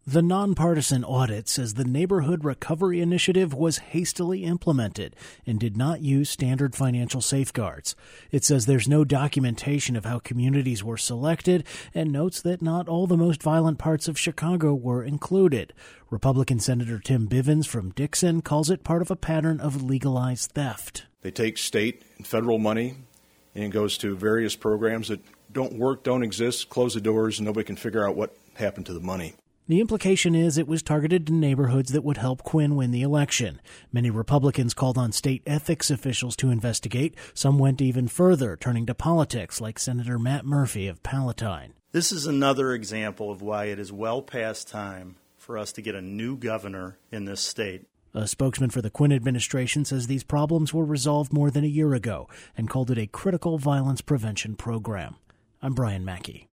The nonpartisan audit says the Neighborhood Recovery Initiative was hastily implemented and did not use standard financial safeguards. It says there's no documentation of how communities were selected and notes that not all the most violent parts of Chicago were included. Republican Senator Tim Bivens from Dixon calls it part of a pattern of legalized theft. They take state and federal money and it goes to various programs that don't work, don't exist, close the doors, and nobody can figure out what happened to the money. The implication is it was targeted to neighborhoods that would help Quinn win the election. Many Republicans called on state ethics officials to investigate. Some went even further, turning to politics, like Senator Matt Murphy of Palatine. This is another example of why it is well past time for us to get a new governor in this state. A spokesman for the Quinn administration says these problems were resolved more than a year ago and called it a critical violence prevention program. I'm Brian Mackey.